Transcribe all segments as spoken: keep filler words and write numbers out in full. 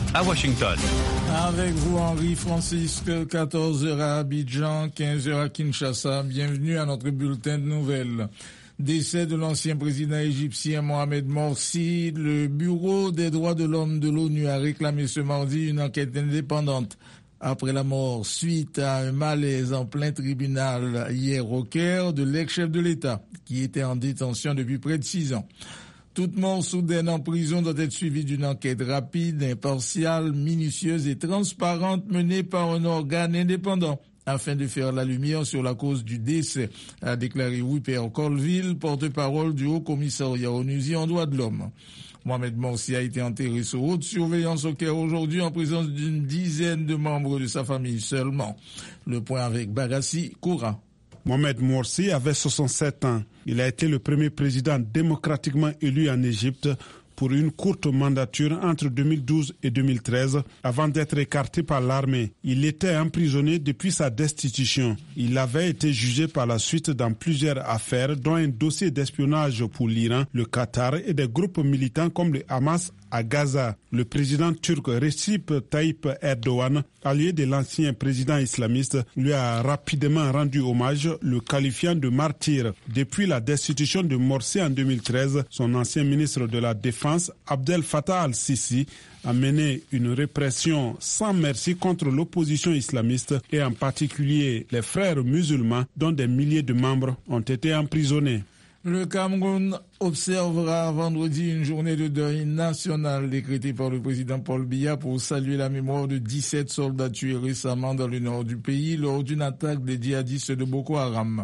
à Washington. Avec vous, Henri Francisque, quatorze heures à Abidjan, quinze heures à Kinshasa. Bienvenue à notre bulletin de nouvelles. Décès de l'ancien président égyptien Mohamed Morsi, le Bureau des droits de l'homme de l'ONU a réclamé ce mardi une enquête indépendante après la mort suite à un malaise en plein tribunal hier au Caire de l'ex-chef de l'État qui était en détention depuis près de six ans. Toute mort soudaine en prison doit être suivie d'une enquête rapide, impartiale, minutieuse et transparente menée par un organe indépendant afin de faire la lumière sur la cause du décès, a déclaré Rupert Colville, porte-parole du Haut-Commissariat onusien en droits de l'homme. Mohamed Morsi a été enterré sous haute surveillance au Caire aujourd'hui en présence d'une dizaine de membres de sa famille seulement. Le point avec Bagassi Koura. Mohamed Morsi avait soixante-sept ans. Il a été le premier président démocratiquement élu en Égypte pour une courte mandature entre deux mille douze et deux mille treize avant d'être écarté par l'armée. Il était emprisonné depuis sa destitution. Il avait été jugé par la suite dans plusieurs affaires, dont un dossier d'espionnage pour l'Iran, le Qatar et des groupes militants comme le Hamas à Gaza. Le président turc Recep Tayyip Erdogan, allié de l'ancien président islamiste, lui a rapidement rendu hommage, le qualifiant de martyr. Depuis la destitution de Morsi en deux mille treize, son ancien ministre de la Défense, Abdel Fattah al-Sisi, a mené une répression sans merci contre l'opposition islamiste et en particulier les frères musulmans dont des milliers de membres ont été emprisonnés. Le Cameroun observera vendredi une journée de deuil national décrétée par le président Paul Biya pour saluer la mémoire de dix-sept soldats tués récemment dans le nord du pays lors d'une attaque des djihadistes de Boko Haram.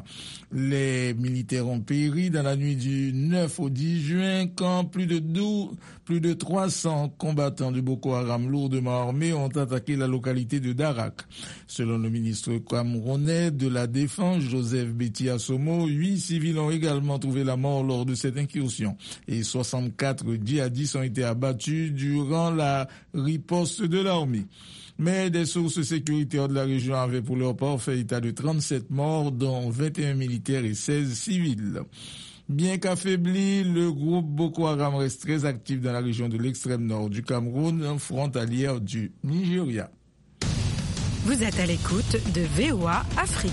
Les militaires ont péri dans la nuit du neuf au dix juin quand plus de douze, plus de trois cents combattants de Boko Haram lourdement armés ont attaqué la localité de Darak. Selon le ministre camerounais de la Défense, Joseph Betty Assomo, huit civils ont également trouvé la mort lors de cette incursion et soixante-quatre djihadistes ont été abattus durant la riposte de l'armée. Mais des sources sécuritaires de la région avaient pour leur part fait état de trente-sept morts, dont vingt et un militaires et seize civils. Bien qu'affaibli, le groupe Boko Haram reste très actif dans la région de l'extrême nord du Cameroun, frontalière du Nigeria. Vous êtes à l'écoute de V O A Afrique.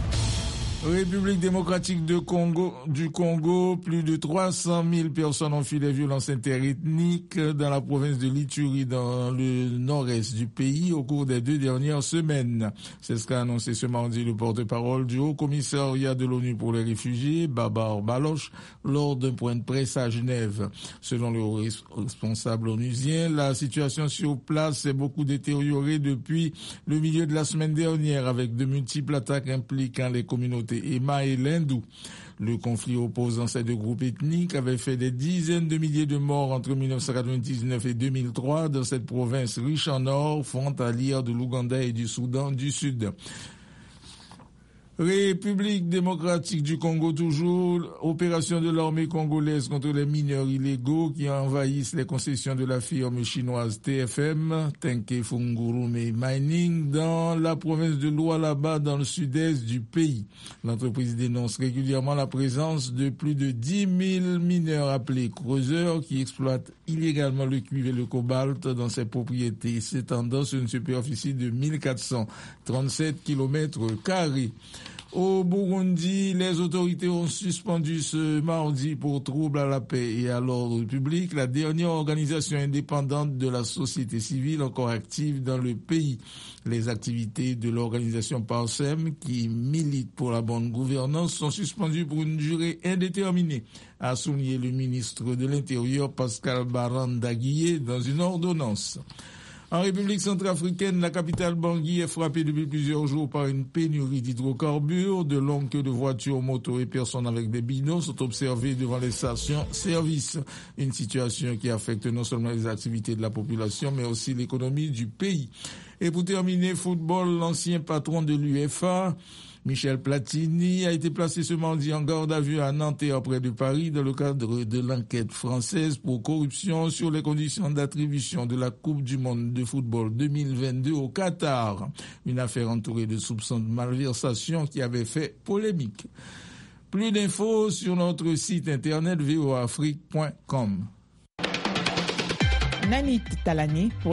République démocratique de Congo, du Congo, plus de trois cent mille personnes ont fui les violences interethniques dans la province de l'Ituri, dans le nord-est du pays, au cours des deux dernières semaines. C'est ce qu'a annoncé ce mardi le porte-parole du Haut-Commissariat de l'ONU pour les réfugiés, Babar Baloch, lors d'un point de presse à Genève. Selon le responsable onusien, la situation sur place s'est beaucoup détériorée depuis le milieu de la semaine dernière, avec de multiples attaques impliquant les communautés Emma et Lindou. Le conflit opposant ces deux groupes ethniques avait fait des dizaines de milliers de morts entre mille neuf cent quatre-vingt-dix-neuf et deux mille trois dans cette province riche en or, frontalière de l'Ouganda et du Soudan du Sud. République démocratique du Congo toujours, opération de l'armée congolaise contre les mineurs illégaux qui envahissent les concessions de la firme chinoise T F M, Tenke Fungurume Mining, dans la province de Lualaba, dans le sud-est du pays. L'entreprise dénonce régulièrement la présence de plus de dix mille mineurs appelés creuseurs qui exploitent illégalement le cuivre et le cobalt dans ses propriétés, s'étendant sur une superficie de mille quatre cent trente-sept kilomètres carrés. Au Burundi, les autorités ont suspendu ce mardi pour trouble à la paix et à l'ordre public la dernière organisation indépendante de la société civile encore active dans le pays. Les activités de l'organisation Parsem, qui milite pour la bonne gouvernance, sont suspendues pour une durée indéterminée, a souligné le ministre de l'Intérieur Pascal Barandaguié dans une ordonnance. En République centrafricaine, la capitale Bangui est frappée depuis plusieurs jours par une pénurie d'hydrocarbures. De longues queues de voitures, motos et personnes avec des bidons sont observées devant les stations-service. Une situation qui affecte non seulement les activités de la population, mais aussi l'économie du pays. Et pour terminer, football, l'ancien patron de l'U E F A, Michel Platini, a été placé ce mardi en garde à vue à Nanterre près de Paris dans le cadre de l'enquête française pour corruption sur les conditions d'attribution de la Coupe du monde de football deux mille vingt-deux au Qatar. Une affaire entourée de soupçons de malversation qui avait fait polémique. Plus d'infos sur notre site internet v o a afrique point com. Nanit Talani pour